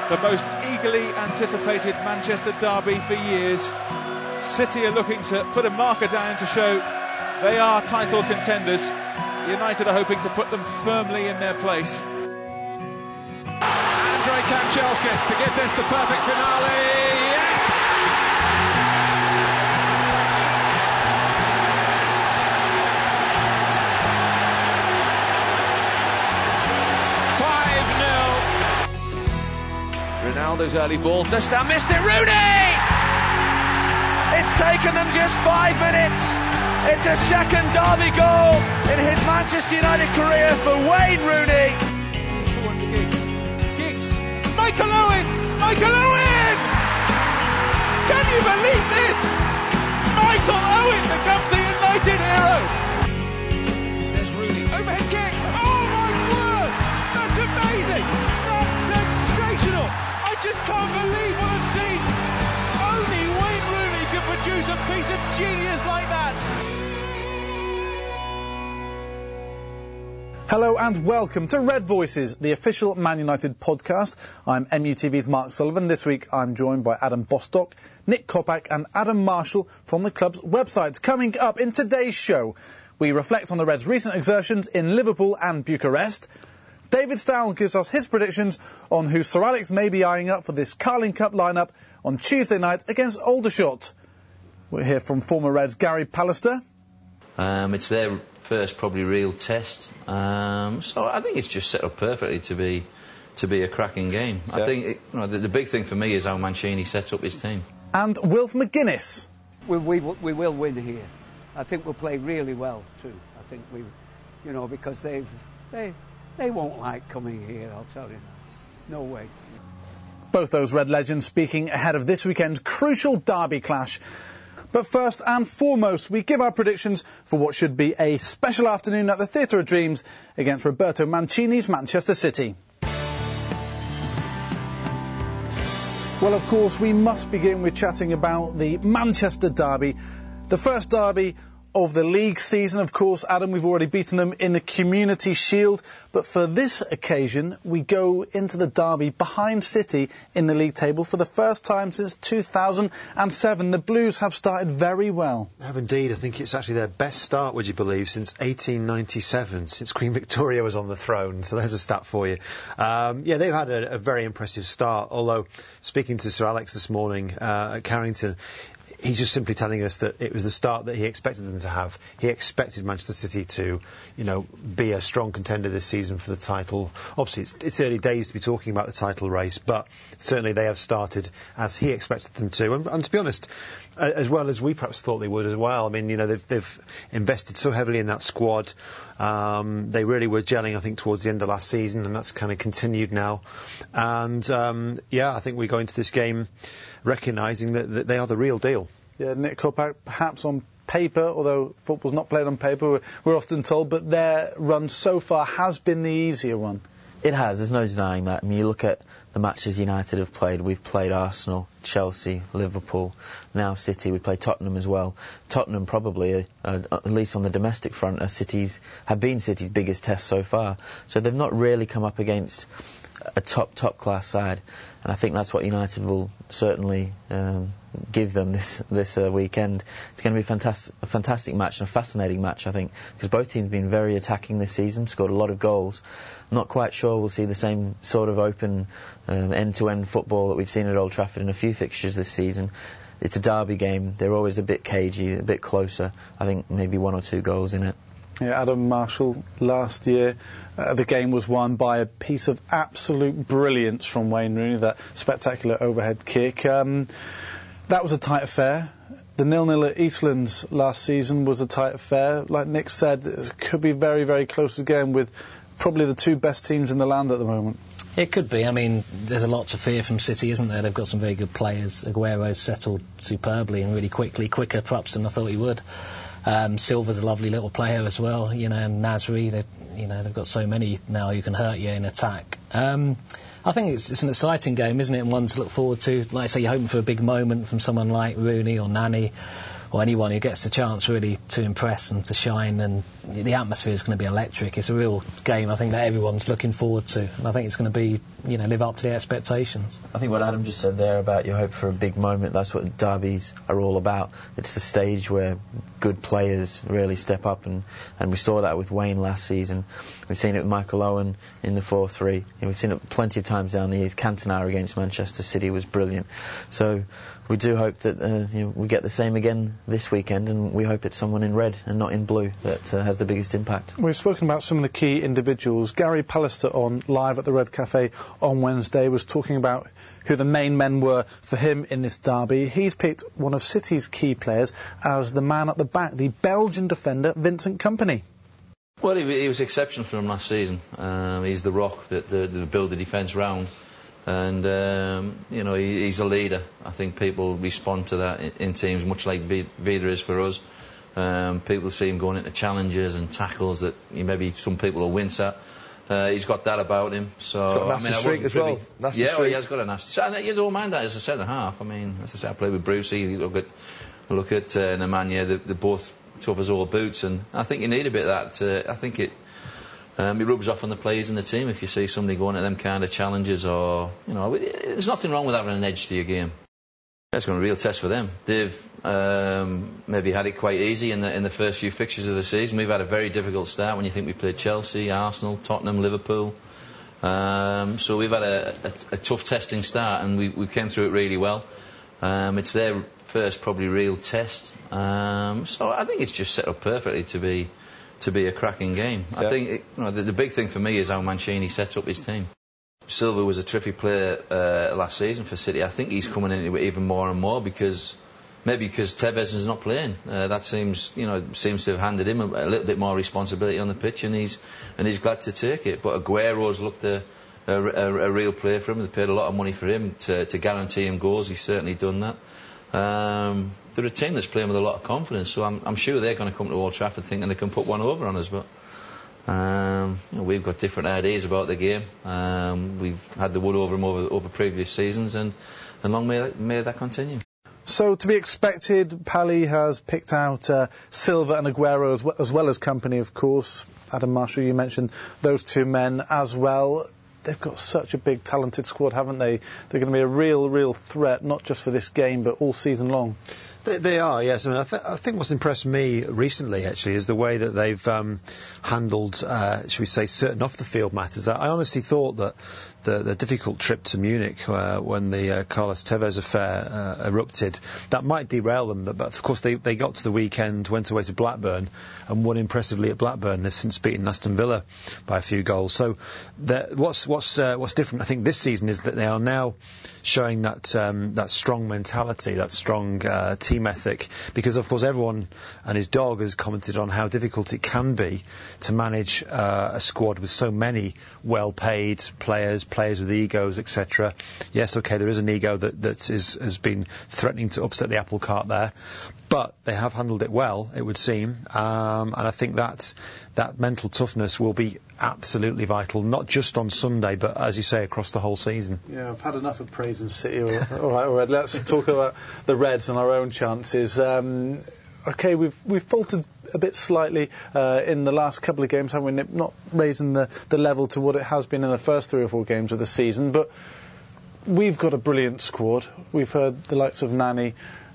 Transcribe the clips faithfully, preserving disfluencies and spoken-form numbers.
the most eagerly anticipated Manchester derby for years. City are looking to put a marker down to show they are title contenders. United are hoping to put them firmly in their place. Andrei Kanchelskis to give this the perfect finale. Yes! five nil. Ronaldo's early ball, Destin missed it, Rooney! It's taken them just five minutes. It's a second derby goal in his Manchester United career for Wayne Rooney. Giggs, Michael Owen, Michael Owen! Can you believe this? Michael Owen becomes the United hero. There's Rooney, overhead kick. Oh my word, that's amazing. That's sensational. I just can't believe what I've seen. Only Wayne Rooney can produce a piece of genius like that. Hello and welcome to Red Voices, the official Man United podcast. I'm M U T V's Mark Sullivan. This week I'm joined by Adam Bostock, Nick Kopak and Adam Marshall from the club's website. Coming up in today's show, we reflect on the Reds' recent exertions in Liverpool and Bucharest. David Stowell gives us his predictions on who Sir Alex may be eyeing up for this Carling Cup lineup on Tuesday night against Aldershot. We'll hear from former Reds Gary Pallister. Um, it's their first probably real test, um, so I think it's just set up perfectly to be to be a cracking game. Yeah. I think it, you know, the, the big thing for me is how Mancini sets up his team. And Wilf McGuinness. We, we, we will win here. I think we'll play really well too. I think we, you know, because they've they they won't like coming here. I'll tell you, no way. Both those Red legends speaking ahead of this weekend's crucial derby clash. But first and foremost, we give our predictions for what should be a special afternoon at the Theatre of Dreams against Roberto Mancini's Manchester City. Well, of course, we must begin with chatting about the Manchester derby. The first derby of the league season, of course. Adam, we've already beaten them in the Community Shield, but for this occasion we go into the derby behind City in the league table for the first time since two thousand seven. The Blues have started very well. They have indeed. I think it's actually their best start, would you believe, since eighteen ninety-seven, since Queen Victoria was on the throne. So there's a stat for you. Um, yeah, they've had a, a very impressive start, although speaking to Sir Alex this morning uh, at Carrington, he's just simply telling us that it was the start that he expected them to have. He expected Manchester City to, you know, be a strong contender this season for the title. Obviously, it's, it's early days to be talking about the title race, but certainly they have started as he expected them to. And, and to be honest, uh, as well as we perhaps thought they would as well. I mean, you know, they've, they've invested so heavily in that squad. Um, they really were gelling, I think, towards the end of last season, and that's kind of continued now. And, um, yeah, I think we go into this game recognising that, that they are the real deal. Yeah, Nick Kopak, perhaps on paper, although football's not played on paper, we're, we're often told, but their run so far has been the easier one. It has, there's no denying that. I mean, you look at the matches United have played. We've played Arsenal, Chelsea, Liverpool, now City. We played Tottenham as well. Tottenham probably, uh, at least on the domestic front, are City's, have been City's biggest test so far. So they've not really come up against a top, top class side. And I think that's what United will certainly um, give them this this uh, weekend. It's going to be a fantastic, a fantastic match and a fascinating match, I think, because both teams have been very attacking this season, scored a lot of goals. I'm not quite sure we'll see the same sort of open um, end-to-end football that we've seen at Old Trafford in a few fixtures this season. It's a derby game. They're always a bit cagey, a bit closer. I think maybe one or two goals in it. Yeah, Adam Marshall, last year uh, the game was won by a piece of absolute brilliance from Wayne Rooney, that spectacular overhead kick. Um, that was a tight affair. The nil-nil at Eastlands last season was a tight affair. Like Nick said, it could be very, very close again with probably the two best teams in the land at the moment. It could be. I mean, there's a lot to fear from City, isn't there? They've got some very good players. Aguero's settled superbly and really quickly, quicker perhaps than I thought he would. Um, Silva's a lovely little player as well, you know, and Nasri, they, you know, they've got so many now who can hurt you in attack. Um, I think it's, it's an exciting game, isn't it, and one to look forward to. Like I say, you're hoping for a big moment from someone like Rooney or Nani or anyone who gets the chance really to impress and to shine, and the atmosphere is going to be electric. It's a real game, I think, that everyone's looking forward to, and I think it's going to be, you know, live up to the expectations. I think what Adam just said there about your hope for a big moment, that's what derbies are all about. It's the stage where good players really step up, and, and we saw that with Wayne last season. We've seen it with Michael Owen in the four three. We've seen it plenty of times down the years. Cantona against Manchester City was brilliant. So we do hope that uh, you know, we get the same again this weekend, and we hope it's someone in red and not in blue that uh, has the biggest impact. We've spoken about some of the key individuals. Gary Pallister on Live at the Red Cafe on Wednesday was talking about who the main men were for him in this derby. He's picked one of City's key players as the man at the back, the Belgian defender Vincent Kompany. Well, he, he was exceptional for him last season. Um, he's the rock that they build the defence round. And, um, you know, he, he's a leader. I think people respond to that in, in teams, much like Vida is for us. Um, people see him going into challenges and tackles that maybe some people will wince at. Uh, he's got that about him. So, he's got a nasty I mean, streak as really, well. Nasty yeah, streak. well, he has got a nasty streak. And you don't mind that as a centre half. I mean, as I say, I played with Brucey. You look at, look at uh, Nemanja, they're, they're both tough as all boots. And I think you need a bit of that. Uh, I think it... Um, it rubs off on the players in the team if you see somebody going at them kind of challenges, or, you know, there's nothing wrong with having an edge to your game. That's going to be a real test for them. They've um, maybe had it quite easy in the in the first few fixtures of the season. We've had a very difficult start when you think we played Chelsea, Arsenal, Tottenham, Liverpool. Um, so we've had a, a, a tough testing start, and we, we came through it really well. Um, it's their first probably real test. Um, so I think it's just set up perfectly to be... to be a cracking game. Yeah. I think it, you know, the, the big thing for me is how Mancini set up his team. Silva was a terrific player uh, last season for City. I think he's coming into it even more and more because maybe because Tevez is not playing. Uh, that seems you know seems to have handed him a, a little bit more responsibility on the pitch, and he's and he's glad to take it. But Aguero's looked a, a, a, a real player for him. They paid a lot of money for him to, to guarantee him goals. He's certainly done that. Um, they're a team that's playing with a lot of confidence, so I'm, I'm sure they're going to come to Old Trafford thinking they can put one over on us. But um, you know, we've got different ideas about the game. Um, we've had the wood over them over, over previous seasons, and, and long may that, may that continue. So to be expected, Pally has picked out uh, Silva and Aguero as well, as well as Kompany, of course. Adam Marshall, you mentioned those two men as well. They've got such a big, talented squad, haven't they? They're going to be a real, real threat, not just for this game, but all season long. They, they are, yes. I mean, I, th- I think what's impressed me recently, actually, is the way that they've um, handled, uh, should we say, certain off-the-field matters. I, I honestly thought that the, the difficult trip to Munich uh, when the uh, Carlos Tevez affair uh, erupted, that might derail them. But of course, they, they got to the weekend, went away to Blackburn, and won impressively at Blackburn. They've since beaten Aston Villa by a few goals. So what's what's uh, what's different, I think, this season is that they are now showing that um, that strong mentality, that strong uh, team ethic, because of course everyone and his dog has commented on how difficult it can be to manage uh, a squad with so many well-paid players, players with egos, et cetera. Yes, okay, there is an ego that that is, has been threatening to upset the apple cart there, but they have handled it well, it would seem, um, and I think that that mental toughness will be absolutely vital, not just on Sunday, but as you say, across the whole season. Yeah, I've had enough of praising City. All right, all right, let's talk about the Reds and our own chances. Um, okay, we've we've faltered a bit slightly uh, in the last couple of games, haven't we? Not raising the, the level to what it has been in the first three or four games of the season, but we've got a brilliant squad. We've heard the likes of Nani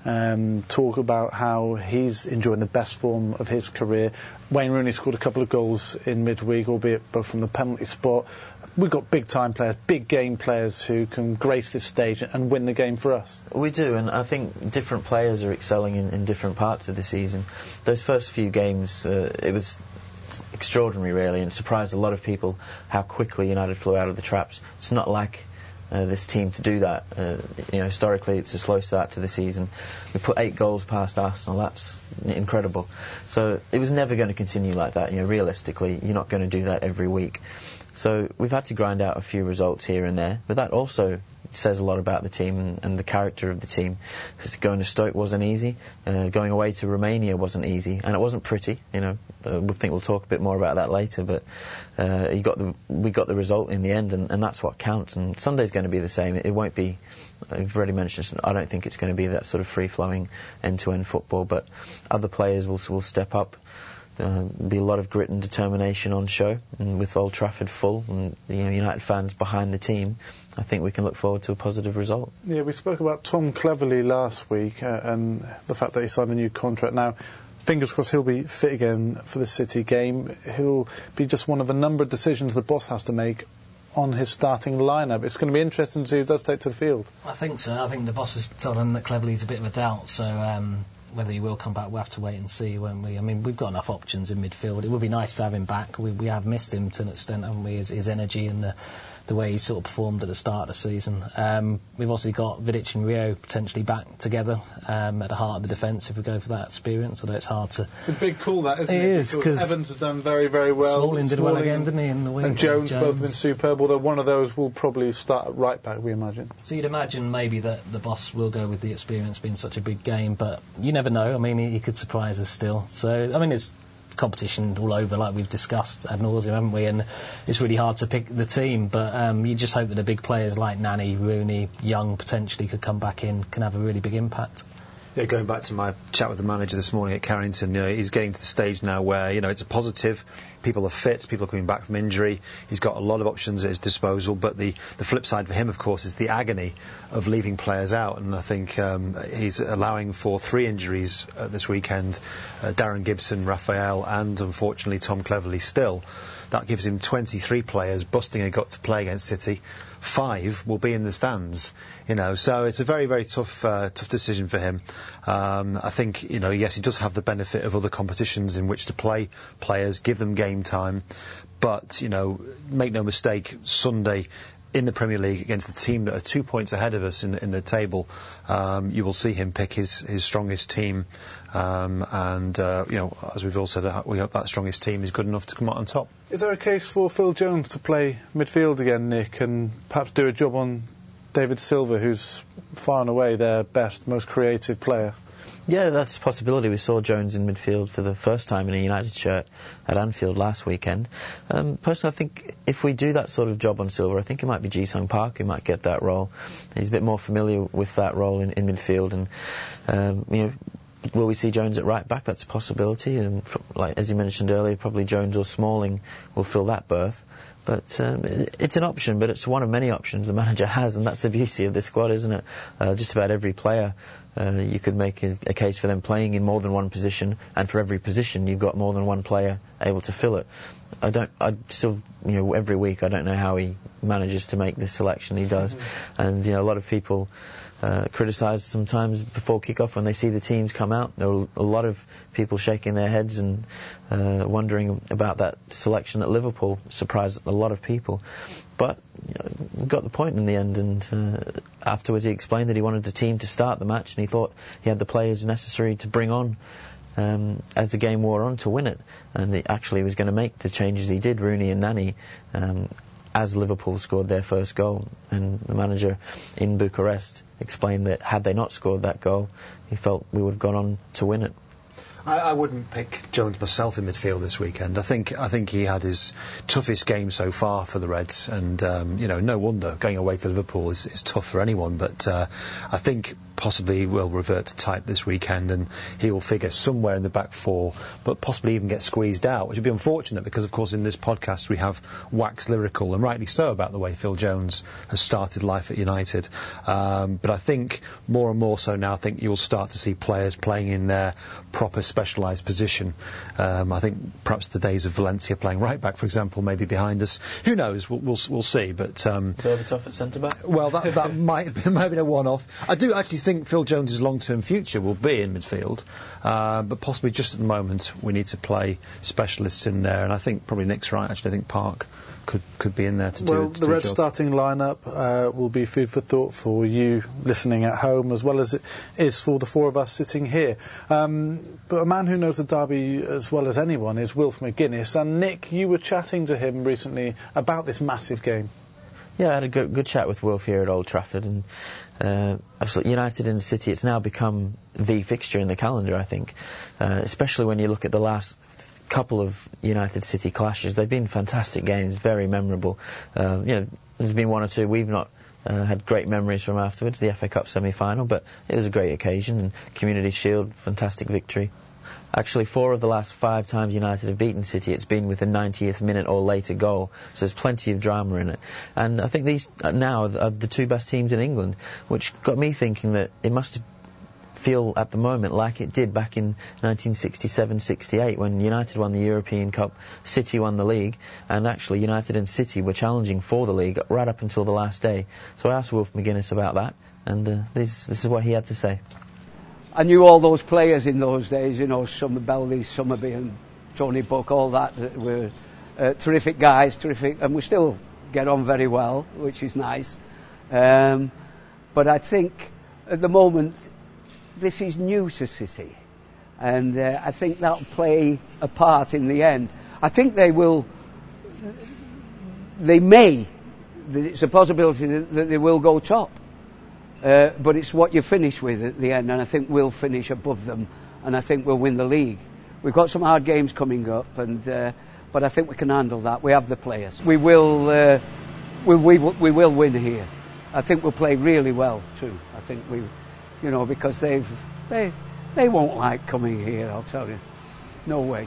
Um, talk about how he's enjoying the best form of his career. Wayne Rooney scored a couple of goals in midweek, albeit both from the penalty spot. We've got big-time players, big game players who can grace this stage and win the game for us. We do, and I think different players are excelling in, in different parts of the season. Those first few games, uh, it was extraordinary, really, and it surprised a lot of people how quickly United flew out of the traps. It's not like Uh, this team to do that. Uh, you know, historically, it's a slow start to the season. We put eight goals past Arsenal. That's incredible. So it was never going to continue like that. You know, realistically, you're not going to do that every week. So we've had to grind out a few results here and there, but that also says a lot about the team and, and the character of the team. Going to Stoke wasn't easy. Uh, going away to Romania wasn't easy, and it wasn't pretty. You know, uh, we think we'll talk a bit more about that later. But uh, you got the we got the result in the end, and, and that's what counts. And Sunday's going to be the same. It, it won't be. I've already mentioned. I don't think it's going to be that sort of free-flowing, end-to-end football. But other players will will step up. Uh, be a lot of grit and determination on show, and with Old Trafford full and you know, United fans behind the team, I think we can look forward to a positive result. Yeah, we spoke about Tom Cleverley last week uh, and the fact that he signed a new contract. Now, fingers crossed he'll be fit again for the City game. He'll be just one of a number of decisions the boss has to make on his starting lineup. It's going to be interesting to see who does take to the field. I think so. I think the boss has told him that Cleverley's a bit of a doubt, so um, whether he will come back, we'll have to wait and see, won't we? I mean, we've got enough options in midfield. It would be nice to have him back. We, we have missed him to an extent, haven't we? His, his energy and the the way he sort of performed at the start of the season. Um, we've also got Vidic and Rio potentially back together um, at the heart of the defence if we go for that experience, although it's hard to... It's a big call, that, isn't it? It is, because Evans has done very, very well. Smalling did well again, didn't he, in the week? And Jones, Jones both been superb, although one of those will probably start at right back, we imagine. So you'd imagine maybe that the boss will go with the experience being such a big game, but you never know. I mean, he, he could surprise us still. So, I mean, it's competition all over, like we've discussed ad nauseum, haven't we? And it's really hard to pick the team, but um, you just hope that the big players like Nani, Rooney, Young potentially could come back in, can have a really big impact. Yeah, going back to my chat with the manager this morning at Carrington, you know, he's getting to the stage now where, you know, it's a positive. People are fit, people are coming back from injury. He's got a lot of options at his disposal, but the, the flip side for him, of course, is the agony of leaving players out. And I think um, he's allowing for three injuries uh, this weekend, uh, Darren Gibson, Raphael, and unfortunately Tom Cleverley still. That gives him twenty-three players busting a gut to play against City. Five will be in the stands, you know. So it's a very, very tough, uh, tough decision for him. Um, I think, you know, yes, he does have the benefit of other competitions in which to play players, give them game time. But, you know, make no mistake, Sunday in the Premier League against the team that are two points ahead of us in, in the table, um, you will see him pick his, his strongest team. Um, and, uh, you know, as we've all said, we hope that strongest team is good enough to come out on top. Is there a case for Phil Jones to play midfield again, Nick, and perhaps do a job on David Silva, who's far and away their best, most creative player? Yeah, that's a possibility. We saw Jones in midfield for the first time in a United shirt at Anfield last weekend. Um, personally, I think if we do that sort of job on Silva, I think it might be Ji-Sung Park who might get that role. He's a bit more familiar with that role in, in midfield, and um, you know, will we see Jones at right back? That's a possibility, and like as you mentioned earlier, probably Jones or Smalling will fill that berth. But um, it, it's an option, but it's one of many options the manager has, and that's the beauty of this squad, isn't it? Uh, just about every player, uh, you could make a, a case for them playing in more than one position, and for every position you've got more than one player able to fill it. I don't, I still, you know, every week I don't know how he manages to make this selection. He does, mm-hmm. and you know, a lot of people uh, criticise sometimes before kick-off when they see the teams come out. There are a lot of people shaking their heads and uh, wondering about that selection at Liverpool. Surprised a lot of people, but you know, we got the point in the end. And uh, afterwards, he explained that he wanted the team to start the match, and he thought he had the players necessary to bring on um, as the game wore on to win it. And he actually was going to make the changes he did, Rooney and Nani, um, as Liverpool scored their first goal. And the manager in Bucharest explained that had they not scored that goal, he felt we would have gone on to win it. I, I wouldn't pick Jones myself in midfield this weekend. I think I think he had his toughest game so far for the Reds, and um, you know, no wonder going away to Liverpool is, is tough for anyone. But uh, I think possibly he will revert to type this weekend, and he will figure somewhere in the back four, but possibly even get squeezed out, which would be unfortunate because, of course, in this podcast we have waxed lyrical, and rightly so, about the way Phil Jones has started life at United. Um, but I think more and more so now, I think you'll start to see players playing in their proper specialised position. Um, I think perhaps the days of Valencia playing right back, for example, may be behind us. Who knows? We'll we'll, we'll see. But um, Berbatov at centre back. Well, that that might might be a one-off. I do actually think Phil Jones's long-term future will be in midfield, uh, but possibly just at the moment we need to play specialists in there. And I think probably Nick's right. Actually, I think Park could could be in there to do. Well, to the do Red starting lineup uh, will be food for thought for you listening at home, as well as it is for the four of us sitting here. Um, but a man who knows the derby as well as anyone is Wilf McGuinness. And Nick, you were chatting to him recently about this massive game. Yeah, I had a good, good chat with Wilf here at Old Trafford, and uh, absolutely United in the City, it's now become the fixture in the calendar, I think, uh, especially when you look at the last couple of United City clashes. They've been fantastic games, very memorable. Uh, you know, there's been one or two we've not uh, had great memories from afterwards, the F A Cup semi-final, but it was a great occasion, and Community Shield, fantastic victory. Actually, four of the last five times United have beaten City, it's been with a ninetieth minute or later goal, so there's plenty of drama in it. And I think these uh, now are the two best teams in England, which got me thinking that it must feel at the moment like it did back in nineteen sixty-seven sixty-eight when United won the European Cup, City won the league, and actually United and City were challenging for the league right up until the last day. So I asked Wilf McGuinness about that, and uh, this, this is what he had to say. I knew all those players in those days, you know, Summer Bellery, Summerby and Tony Buck, all that, that were uh, terrific guys, terrific, and we still get on very well, which is nice. Um, but I think at the moment, this is new to City, and uh, I think that'll play a part in the end. I think they will, they may, it's a possibility that, that they will go top. Uh, but it's what you finish with at the end, and I think we'll finish above them, and I think we'll win the league. We've got some hard games coming up, and uh, but I think we can handle that. We have the players. We will, uh, we, we, we will win here. I think we'll play really well too. I think we, you know, because they've they they won't like coming here. I'll tell you, no way.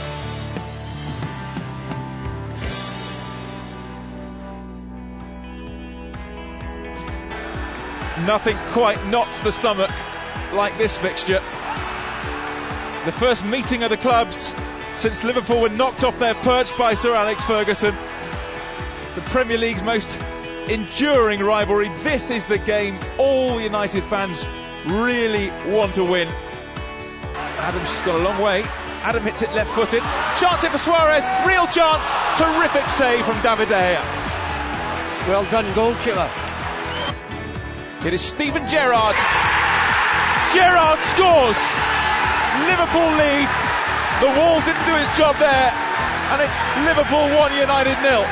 Nothing quite knocks the stomach like this fixture. The first meeting of the clubs since Liverpool were knocked off their perch by Sir Alex Ferguson. The Premier League's most enduring rivalry. This is the game all United fans really want to win. Adam's just got a long way. Adam hits it left-footed. Chance it for Suarez. Real chance. Terrific save from David De Gea. Well done, goalkeeper. It is Steven Gerrard. Gerrard scores. Liverpool lead. The wall didn't do its job there, and it's Liverpool one, United nil.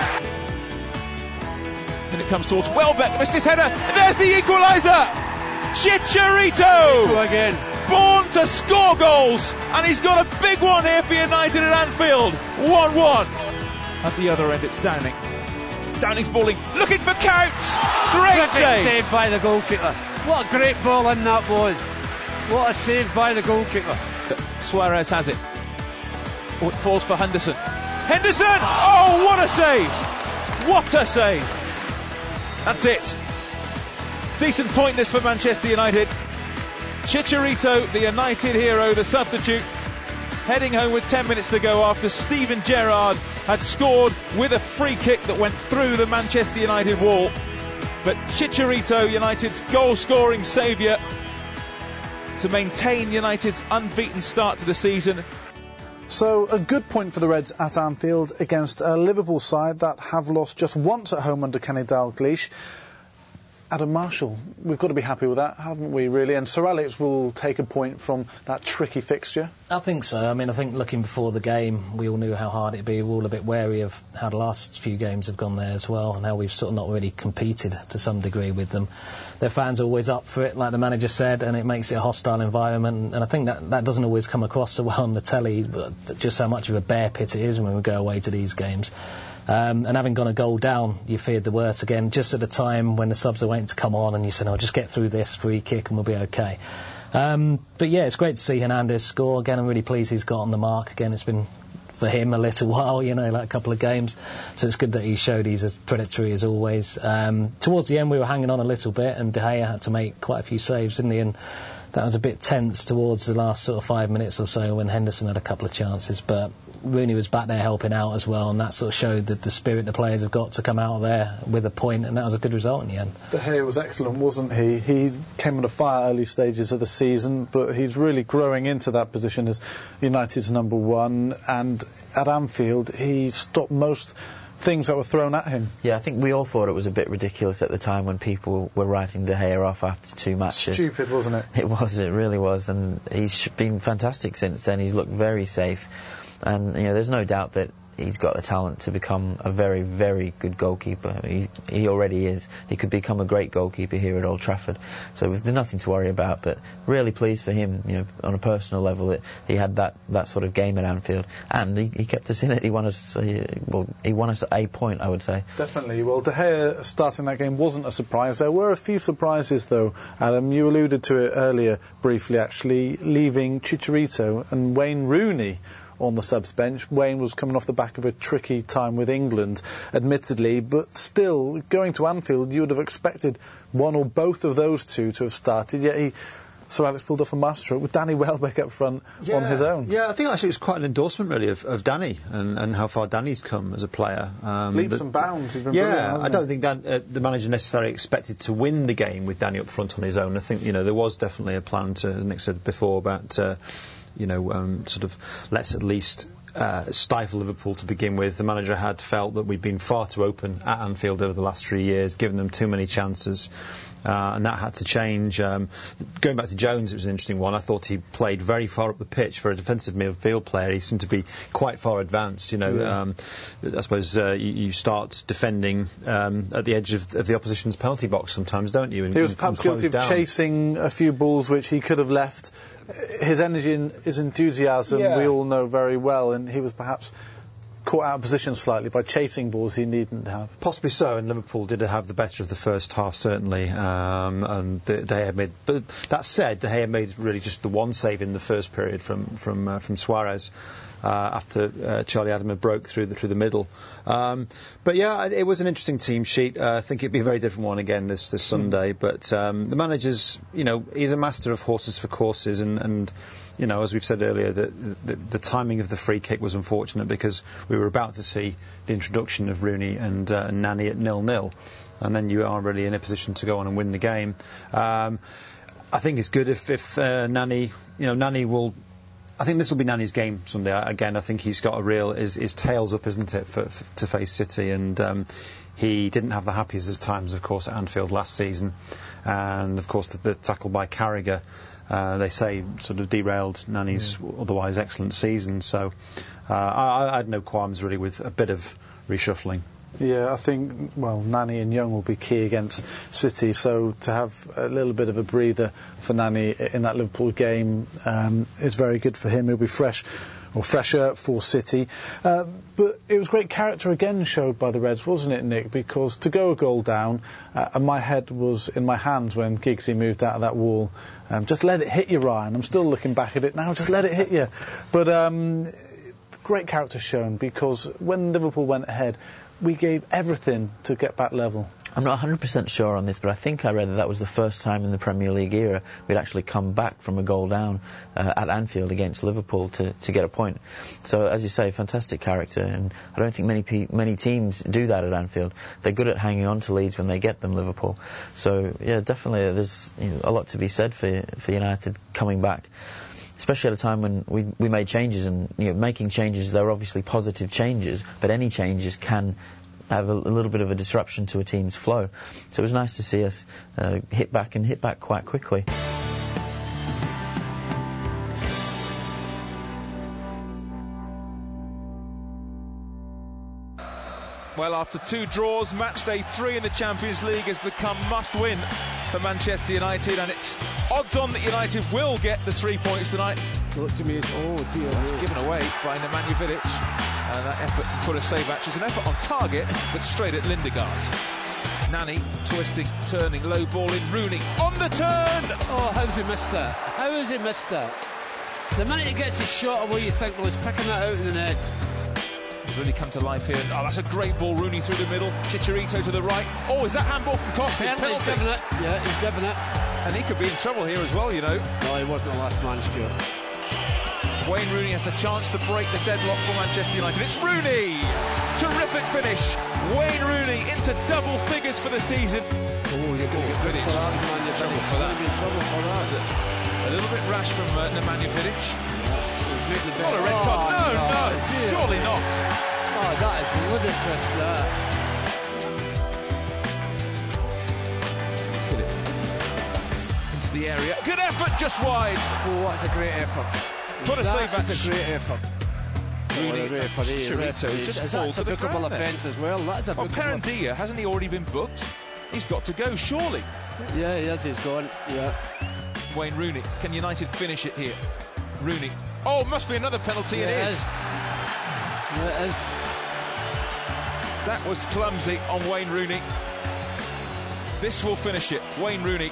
And it comes towards Welbeck, missed his header, and there's the equaliser. Chicharito again, born to score goals, and he's got a big one here for United at Anfield. one one. At the other end, it's Downing. Downing's balling, looking for Counts. Great Perfect save. save by the goalkeeper. What a great ball in that was. What a save by the goalkeeper. Suarez has it. Oh, it falls for Henderson. Henderson! Oh, what a save! What a save! That's it. Decent point this for Manchester United. Chicharito, the United hero, the substitute, heading home with ten minutes to go after Steven Gerrard had scored with a free kick that went through the Manchester United wall. But Chicharito, United's goal-scoring saviour, to maintain United's unbeaten start to the season. So a good point for the Reds at Anfield against a Liverpool side that have lost just once at home under Kenny Dalglish. Adam Marshall, we've got to be happy with that, haven't we, really? And Sir Alex will take a point from that tricky fixture. I think so. I mean, I think looking before the game, we all knew how hard it'd be. We're all a bit wary of how the last few games have gone there as well, and how we've sort of not really competed to some degree with them. Their fans are always up for it, like the manager said, and it makes it a hostile environment. And I think that that doesn't always come across so well on the telly, but just how much of a bear pit it is when we go away to these games. Um, and having gone a goal down, you feared the worst again, just at the time when the subs are waiting to come on, and you said, oh, just get through this free kick and we'll be okay. Um, but yeah, it's great to see Hernandez score. Again, I'm really pleased he's got on the mark. Again, it's been for him a little while, you know, like a couple of games. So it's good that he showed he's as predatory as always. Um, towards the end, we were hanging on a little bit, and De Gea had to make quite a few saves, didn't he? And that was a bit tense towards the last sort of five minutes or so when Henderson had a couple of chances. But Rooney was back there helping out as well, and that sort of showed the, the spirit the players have got to come out there with a point, and that was a good result in the end. De Gea was excellent, wasn't he? He came under fire early stages of the season, but he's really growing into that position as United's number one, and at Anfield he stopped most things that were thrown at him. Yeah, I think we all thought it was a bit ridiculous at the time when people were writing De Gea off after two matches. Stupid, wasn't it? It was, it really was, and he's been fantastic since then. He's looked very safe, and you know, there's no doubt that he's got the talent to become a very, very good goalkeeper. He, he already is. He could become a great goalkeeper here at Old Trafford. So there's nothing to worry about, but really pleased for him, you know, on a personal level, that he had that, that sort of game at Anfield. And he, he kept us in it. He won us, uh, well, he won us a point, I would say. Definitely. Well, De Gea starting that game wasn't a surprise. There were a few surprises, though, Adam. You alluded to it earlier, briefly, actually, leaving Chicharito and Wayne Rooney on the subs bench. Wayne was coming off the back of a tricky time with England, admittedly, but still, going to Anfield, you would have expected one or both of those two to have started, yet he... Sir Alex pulled off a masterstroke with Danny Welbeck up front yeah, on his own. Yeah, I think actually it was quite an endorsement, really, of, of Danny and, and how far Danny's come as a player. Um, Leaps and bounds. He's been yeah, brilliant, hasn't I don't he? think Dan, uh, the manager necessarily expected to win the game with Danny up front on his own. I think, you know, there was definitely a plan to, Nick said before, about, uh, you know, um, sort of let's at least... Uh, stifle Liverpool to begin with. The manager had felt that we'd been far too open at Anfield over the last three years, given them too many chances, uh, and that had to change. Um, going back to Jones, it was an interesting one. I thought he played very far up the pitch for a defensive midfield player. He seemed to be quite far advanced. You know, yeah. um, I suppose uh, you, you start defending um, at the edge of, of the opposition's penalty box sometimes, don't you? And, he was perhaps guilty of down. chasing a few balls which he could have left. His energy and his enthusiasm, yeah. we all know very well, and he was perhaps caught out of position slightly by chasing balls he needn't have. Possibly so, and Liverpool did have the better of the first half, certainly, um, and De Gea made... But that said, De Gea made really just the one save in the first period from from uh, from Suarez. Uh, after uh, Charlie Adam broke through the through the middle, um, but yeah, it was an interesting team sheet. Uh, I think it'd be a very different one again this this Sunday. Mm. But um, the manager's, you know, he's a master of horses for courses, and, and you know, as we've said earlier, the, the the timing of the free kick was unfortunate because we were about to see the introduction of Rooney and uh, Nani at nil nil, and then you are really in a position to go on and win the game. Um, I think it's good if if uh, Nani, you know, Nani will. I think this will be Nani's game Sunday. Again, I think he's got a real... His, his tail's up, isn't it, for, for, to face City. And um, he didn't have the happiest of times, of course, at Anfield last season. And, of course, the, the tackle by Carragher, uh, they say, sort of derailed Nani's mm. otherwise excellent season. So uh, I, I had no qualms, really, with a bit of reshuffling. Yeah, I think, well, Nani and Young will be key against City, so to have a little bit of a breather for Nani in that Liverpool game um, is very good for him. He'll be fresh, or fresher for City. Uh, but it was great character again showed by the Reds, wasn't it, Nick? Because to go a goal down, uh, and my head was in my hands when Giggsy moved out of that wall. Um, just let it hit you, Ryan. I'm still looking back at it now, just let it hit you. But um, great character shown, because when Liverpool went ahead, we gave everything to get back level. I'm not one hundred percent sure on this, but I think I read that that was the first time in the Premier League era we'd actually come back from a goal down uh, at Anfield against Liverpool to, to get a point. So, as you say, fantastic character, and I don't think many pe- many teams do that at Anfield. They're good at hanging on to leads when they get them, Liverpool. So, yeah, definitely there's, you know, a lot to be said for for United coming back. Especially at a time when we we made changes, and you know, making changes, they're obviously positive changes, but any changes can have a, a little bit of a disruption to a team's flow. So it was nice to see us uh, hit back and hit back quite quickly. Well, after two draws, match day three in the Champions League has become must-win for Manchester United, and it's odds on that United will get the three points tonight. Look to me, it's, oh dear, That's given away by Nemanja Vidic, and that effort to put a save actually is an effort on target, but straight at Lindegaard. Nani twisting, turning, low ball in. Rooney on the turn. Oh, how's he missed that? How has he missed that? The minute he gets his shot away, you think, well, he's picking that out of the net. He's really come to life here. Oh, that's a great ball. Rooney through the middle. Chicharito to the right. Oh, is that handball from Costa? Penalty. He's given it. Yeah, he's given it. And he could be in trouble here as well, you know. No, he wasn't the last man, Stuart. Wayne Rooney has the chance to break the deadlock for Manchester United. It's Rooney! Terrific finish. Wayne Rooney into double figures for the season. Oh, you're going to get Vidic. For that, Nemanja Vidic. For that. Be in trouble for that. A little bit rash from uh, Nemanja Vidic. Yeah, not a red card. No, no, no surely not. Oh, that is ludicrous, that. Into the area. Good effort, just wide. Oh, that's a great effort. Put a that save back. That's a great effort. Rooney, Oh, for the Chirito referee. just That's falls a to the bookable ground there. offence as well. That's a Well, bookable offence. Parandia, hasn't he already been booked? He's got to go, surely. Yeah, yes, he's gone. Yeah. Wayne Rooney, can United finish it here? Rooney, oh, must be another penalty. Yeah, it it is. is. Yeah, it is. That was clumsy on Wayne Rooney. This will finish it. Wayne Rooney.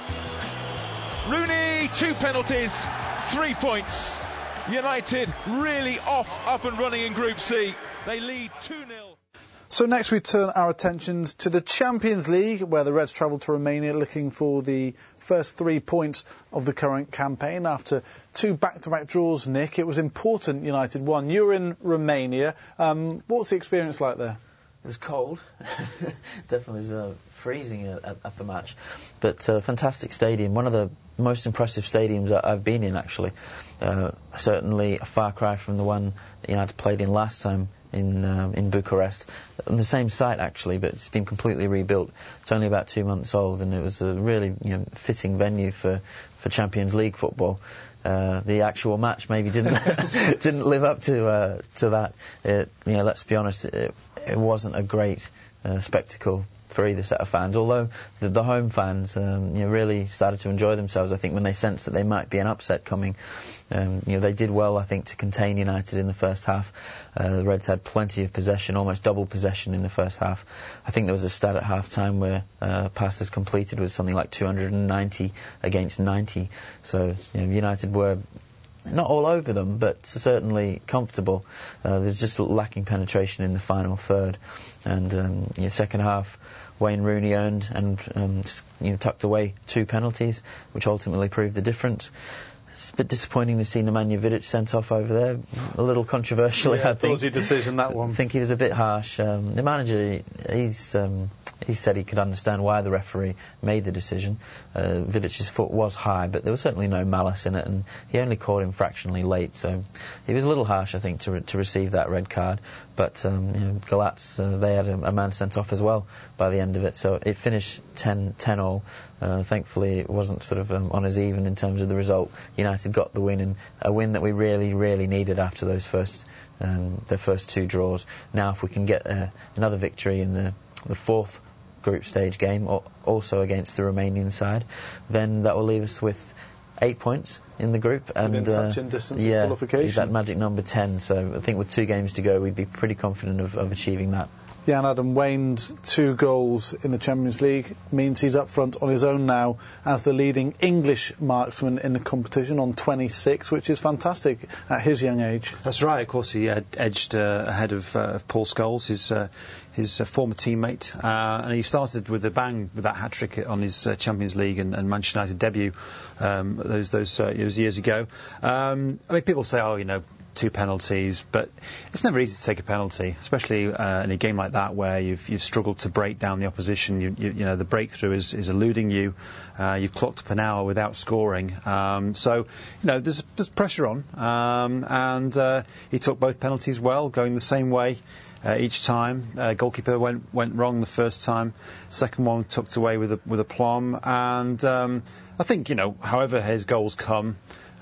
Rooney, two penalties, three points. United really off, up and running in Group C. They lead two nil. So next we turn our attentions to the Champions League, where the Reds travel to Romania looking for the first three points of the current campaign. After two back-to-back draws, Nick, it was important United won. You were in Romania. Um, what's the experience like there? It was cold. Definitely was uh, freezing at, at the match. But uh, fantastic stadium. One of the most impressive stadiums that I've been in, actually. Uh, certainly a far cry from the one that United played in last time in um, in Bucharest. On the same site, actually, but it's been completely rebuilt. It's only about two months old, and it was a really you know, fitting venue for, for Champions League football. Uh, the actual match maybe didn't didn't live up to uh, to that. It, you know, let's be honest, it, it wasn't a great uh, spectacle for either set of fans. Although the, the home fans, um, you know, really started to enjoy themselves. I think when they sensed that they might be an upset coming, um, you know, they did well. I think to contain United in the first half. Uh, the Reds had plenty of possession, almost double possession in the first half. I think there was a stat at half time where uh, passes completed was something like two hundred ninety against ninety. So you know, United were not all over them, but certainly comfortable. Uh, there's just lacking penetration in the final third. And um, in the second half, Wayne Rooney earned and um, you know, tucked away two penalties, which ultimately proved the difference. It's a bit disappointing to see Nemanja Vidic sent off over there. A little controversially, yeah, I think. dodgy decision, that one. I think he was a bit harsh. Um, the manager, he's um, he said he could understand why the referee made the decision. Uh, Vidic's foot was high, but there was certainly no malice in it, and he only caught him fractionally late. So he was a little harsh, I think, to re- to receive that red card. But um, you know, Galatz, uh, they had a, a man sent off as well by the end of it. So it finished ten all. Uh, thankfully, it wasn't sort of um, on as even in terms of the result. United got the win, and a win that we really, really needed after those first, um, the first two draws. Now, if we can get uh, another victory in the, the fourth group stage game, or also against the Romanian side, then that will leave us with eight points in the group, and within uh, touching distance yeah, of qualification. that magic number ten. So I think with two games to go, we'd be pretty confident of, of achieving that. Yeah, and Adam, Wayne's two goals in the Champions League means he's up front on his own now as the leading English marksman in the competition on twenty-six, which is fantastic at his young age. That's right. Of course, he uh, edged uh, ahead of, uh, of Paul Scholes, his uh, his uh, former teammate, uh, and he started with a bang with that hat trick on his uh, Champions League and, and Manchester United debut um, those those uh, years, years ago. Um, I mean, people say, oh, you know, two penalties, but it's never easy to take a penalty, especially uh, in a game like that where you've you've struggled to break down the opposition. You, you, you know, the breakthrough is, is eluding you. Uh, you've clocked up an hour without scoring, um, so you know there's there's pressure on, um, and uh, he took both penalties well, going the same way. Uh, each time, uh, goalkeeper went went wrong the first time. Second one tucked away with a with a plum, and um, I think you know, however his goals come,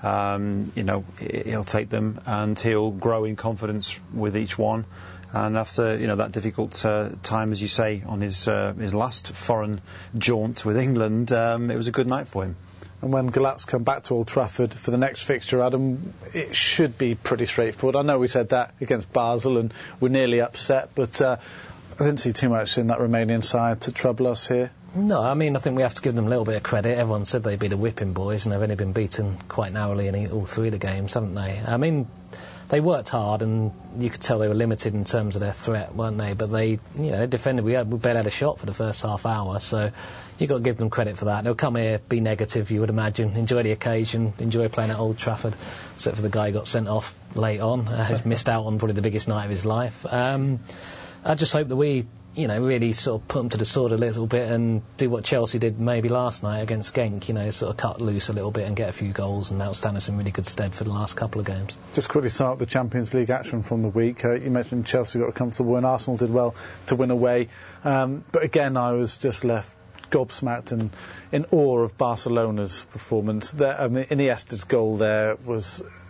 um, you know, he'll take them and he'll grow in confidence with each one. And after you know that difficult uh, time, as you say, on his uh, his last foreign jaunt with England, um, it was a good night for him. And when Galatz come back to Old Trafford for the next fixture, Adam, it should be pretty straightforward. I know we said that against Basel and we're nearly upset, but uh, I didn't see too much in that Romanian side to trouble us here. No, I mean, I think we have to give them a little bit of credit. Everyone said they'd be the whipping boys, and they've only been beaten quite narrowly in all three of the games, haven't they? I mean, they worked hard, and you could tell they were limited in terms of their threat, weren't they? But they, you know, they defended. We, had, we barely had a shot for the first half hour, so you've got to give them credit for that. They'll come here, be negative, you would imagine, enjoy the occasion, enjoy playing at Old Trafford, except for the guy who got sent off late on, uh, has missed out on probably the biggest night of his life. Um, I just hope that we, you know, really sort of put them to the sword a little bit and do what Chelsea did maybe last night against Genk, you know, sort of cut loose a little bit and get a few goals, and that'll stand us in really good stead for the last couple of games. Just quickly sum up the Champions League action from the week. Uh, you mentioned Chelsea got a comfortable win, Arsenal did well to win away, um, but again I was just left gobsmacked and in awe of Barcelona's performance. There, I mean, Iniesta's goal there was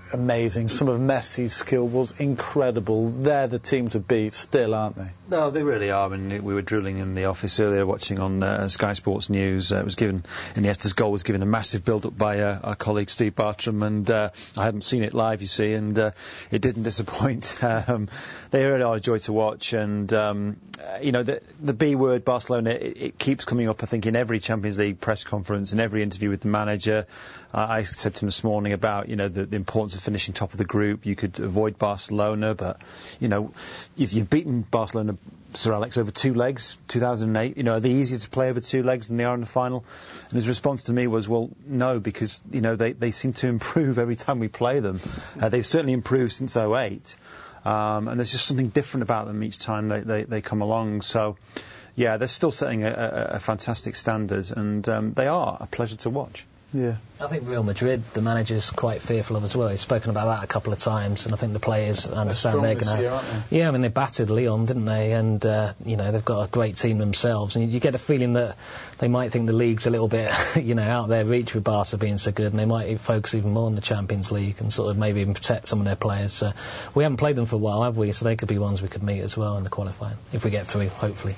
amazing. Some of Messi's skill was incredible. They're the team to beat still, aren't they? No, they really are. I mean, we were drilling in the office earlier, watching on uh, Sky Sports News. Uh, it was given, Iniesta's goal was given a massive build-up by uh, our colleague Steve Bartram, and uh, I hadn't seen it live, you see, and uh, it didn't disappoint. um, they really are a joy to watch, and um, uh, you know, the, the B word, Barcelona, it, it keeps coming up, I think, in every Champions League press conference, in every interview with the manager. Uh, I said to him this morning about, you know, the, the importance of finishing top of the group. You could avoid Barcelona, but, you know, if you've beaten Barcelona, Sir Alex, over two legs, two thousand eight, you know, are they easier to play over two legs than they are in the final? And his response to me was, well, no, because, you know, they, they seem to improve every time we play them. Uh, they've certainly improved since oh eight, um, and there's just something different about them each time they, they, they come along. So, yeah, they're still setting a, a, a fantastic standard, and um, they are a pleasure to watch. Yeah. I think Real Madrid, the manager's quite fearful of as well. He's spoken about that a couple of times, and I think the players understand they're going to. Yeah, I mean, they battered Lyon, didn't they? And uh, you know, they've got a great team themselves, and you get a feeling that they might think the league's a little bit, you know, out their reach with Barca being so good, and they might focus even more on the Champions League and sort of maybe even protect some of their players. So we haven't played them for a while, have we? So they could be ones we could meet as well in the qualifying if we get through, hopefully.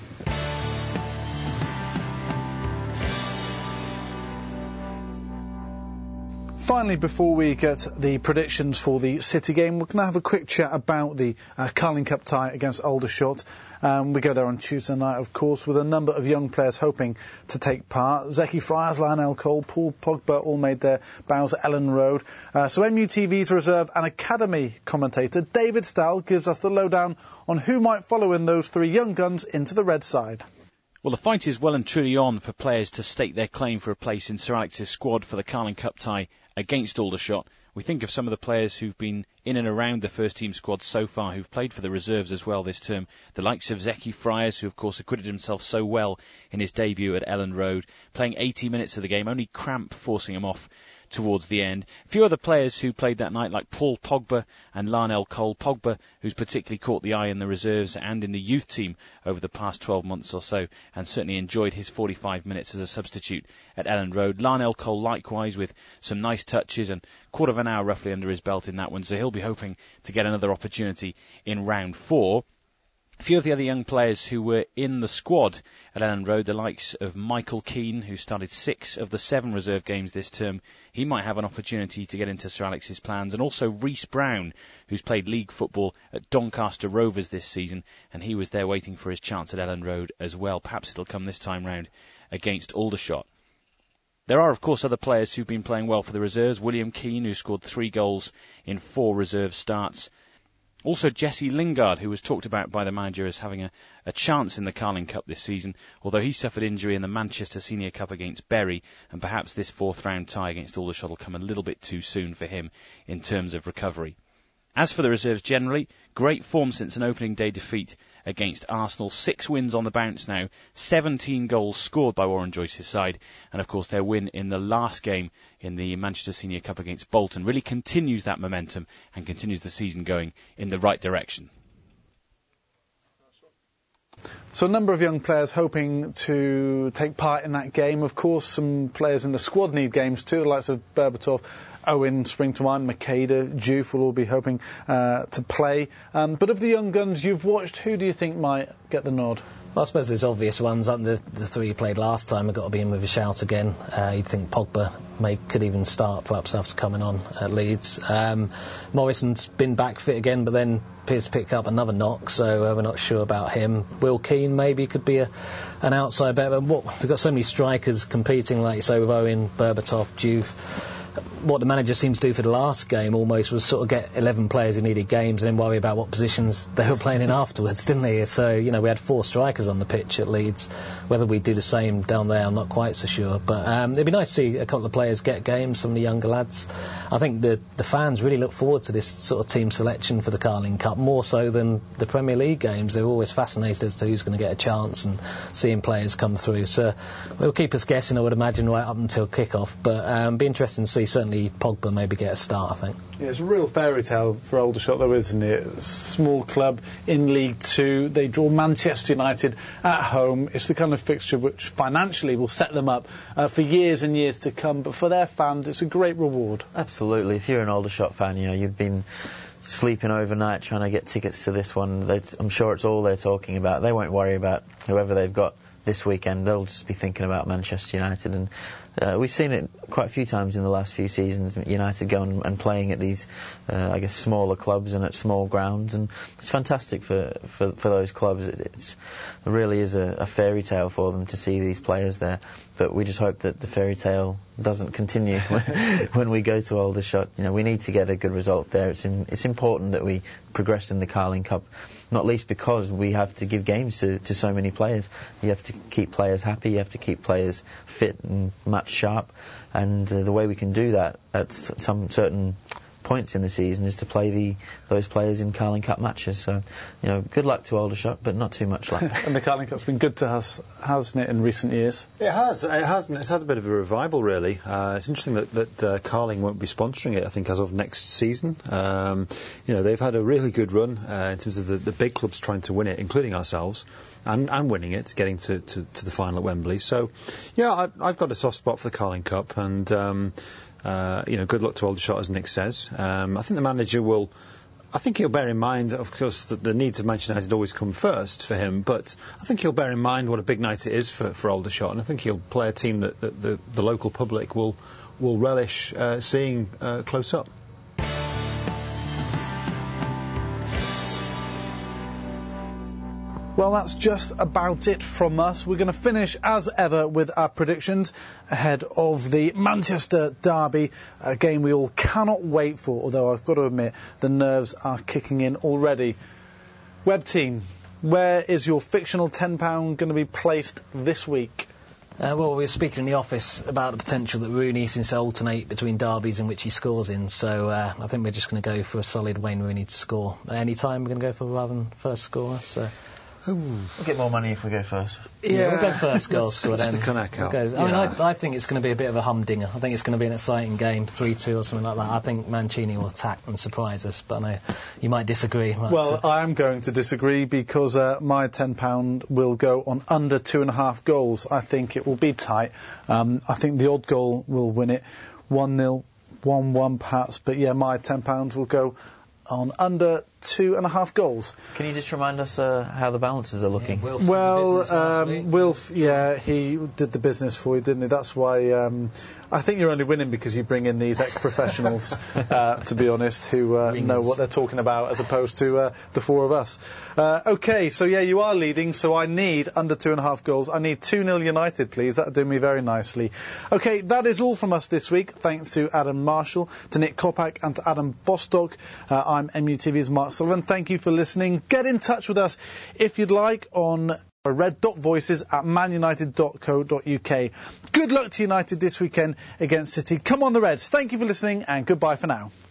Finally, before we get the predictions for the City game, we're going to have a quick chat about the uh, Carling Cup tie against Aldershot. Um, we go there on Tuesday night, of course, with a number of young players hoping to take part. Zeki Friars, Lionel Cole, Paul Pogba all made their bows at Ellen Road. Uh, so M U T V's reserve and academy commentator David Stahl gives us the lowdown on who might follow in those three young guns into the red side. Well, the fight is well and truly on for players to stake their claim for a place in Sir Alex's squad for the Carling Cup tie against Aldershot. We think of some of the players who've been in and around the first team squad so far, who've played for the reserves as well this term. The likes of Zeki Friars, who of course acquitted himself so well in his debut at Ellen Road, playing eighty minutes of the game, only cramp forcing him off towards the end. A few other players who played that night, like Paul Pogba and Lionel Cole. Pogba, who's particularly caught the eye in the reserves and in the youth team over the past twelve months or so, and certainly enjoyed his forty-five minutes as a substitute at Ellen Road. Lionel Cole likewise with some nice touches and quarter of an hour roughly under his belt in that one, so he'll be hoping to get another opportunity in round four. A few of the other young players who were in the squad at Ellen Road, the likes of Michael Keane, who started six of the seven reserve games this term. He might have an opportunity to get into Sir Alex's plans. And also Reece Brown, who's played league football at Doncaster Rovers this season, and he was there waiting for his chance at Ellen Road as well. Perhaps it'll come this time round against Aldershot. There are, of course, other players who've been playing well for the reserves. William Keane, who scored three goals in four reserve starts. Also Jesse Lingard, who was talked about by the manager as having a, a chance in the Carling Cup this season, although he suffered injury in the Manchester Senior Cup against Bury, and perhaps this fourth round tie against Aldershot will come a little bit too soon for him in terms of recovery. As for the reserves generally, great form since an opening day defeat against Arsenal. Six wins on the bounce now, seventeen goals scored by Warren Joyce's side, and of course their win in the last game in the Manchester Senior Cup against Bolton really continues that momentum and continues the season going in the right direction. So a number of young players hoping to take part in that game. Of course, some players in the squad need games too, the likes of Berbatov, Owen spring to mind, Makeda, Juve will all be hoping uh, to play. Um, but of the young guns you've watched, who do you think might get the nod? Well, I suppose there's obvious ones. The, the three who played last time have got to be in with a shout again. Uh, you'd think Pogba may could even start, perhaps after coming on at Leeds. Um, Morrison's been back fit again, but then appears to pick up another knock, so uh, we're not sure about him. Will Keane maybe could be a, an outside bet, but what, we've got so many strikers competing, like you say, with Owen, Berbatov, Juve. What the manager seems to do for the last game almost was sort of get eleven players who needed games and then worry about what positions they were playing in afterwards, didn't he? So, you know, we had four strikers on the pitch at Leeds. Whether we do the same down there, I'm not quite so sure. But um, it'd be nice to see a couple of players get games, some of the younger lads. I think the, the fans really look forward to this sort of team selection for the Carling Cup, more so than the Premier League games. They're always fascinated as to who's going to get a chance and seeing players come through. So it'll keep us guessing, I would imagine, right up until kick-off. But um, it'll be interesting to see see certainly Pogba maybe get a start, I think. Yeah, it's a real fairy tale for Aldershot, though, isn't it? Small club in League Two. They draw Manchester United at home. It's the kind of fixture which financially will set them up uh, for years and years to come. But for their fans, it's a great reward. Absolutely. If you're an Aldershot fan, you know, you've been sleeping overnight trying to get tickets to this one. They, I'm sure it's all they're talking about. They won't worry about whoever they've got this weekend. They'll just be thinking about Manchester United, and uh, we've seen it quite a few times in the last few seasons. United going and playing at these, uh, I guess, smaller clubs and at small grounds, and it's fantastic for for, for those clubs. It, it's, it really is a, a fairy tale for them to see these players there. But we just hope that the fairy tale doesn't continue when, when we go to Aldershot. You know, we need to get a good result there. It's in, it's important that we progress in the Carling Cup, not least because we have to give games to, to so many players. You have to keep players happy, you have to keep players fit and match sharp, and uh, the way we can do that at s- some certain points in the season is to play the those players in Carling Cup matches. So, you know, good luck to Aldershot, but not too much luck. And the Carling Cup's been good to us, hasn't it, in recent years? It has. It has. It's had a bit of a revival, really. Uh, it's interesting that, that uh, Carling won't be sponsoring it, I think, as of next season. Um, you know, they've had a really good run uh, in terms of the, the big clubs trying to win it, including ourselves, and, and winning it, getting to, to, to the final at Wembley. So, yeah, I, I've got a soft spot for the Carling Cup, and um, Uh, you know, good luck to Aldershot, as Nick says. Um, I think the manager will, I think he'll bear in mind, of course, that the needs of Manchester United always come first for him, but I think he'll bear in mind what a big night it is for, for Aldershot, and I think he'll play a team that, that the, the local public will, will relish uh, seeing uh, close up. Well, that's just about it from us. We're going to finish, as ever, with our predictions ahead of the Manchester derby, a game we all cannot wait for, although I've got to admit the nerves are kicking in already. Web team, where is your fictional ten pounds going to be placed this week? Uh, well, we were speaking in the office about the potential that Rooney seems to alternate between derbies in which he scores in, so uh, I think we're just going to go for a solid Wayne Rooney to score. Any time we're going to go for rather than first scorer, so... We'll get more money if we go first. Yeah, yeah. We'll go first goal scorer then. We'll I yeah. mean, I, I think it's going to be a bit of a humdinger. I think it's going to be an exciting game, three two or something like that. I think Mancini will attack and surprise us, but I know you might disagree. Well, so. I am going to disagree because uh, my ten pounds will go on under two and a half goals. I think it will be tight. Um, I think the odd goal will win it, one nil, one one perhaps, but yeah, my ten pounds will go on under two and a half goals. Can you just remind us uh, how the balances are looking? Yeah, well, um, Wilf, yeah, he did the business for you, didn't he? That's why um, I think you're only winning because you bring in these ex-professionals, uh, to be honest, who uh, know what they're talking about as opposed to uh, the four of us. Uh, OK, so yeah, you are leading, so I need under two and a half goals. I need two nil United, please. That'll do me very nicely. OK, that is all from us this week. Thanks to Adam Marshall, to Nick Kopak and to Adam Bostock. Uh, I'm M U T V's Mark Sullivan. Thank you for listening. Get in touch with us if you'd like on red dot voices at man united dot co dot uk. Good luck to United this weekend against City. Come on the Reds. Thank you for listening and goodbye for now.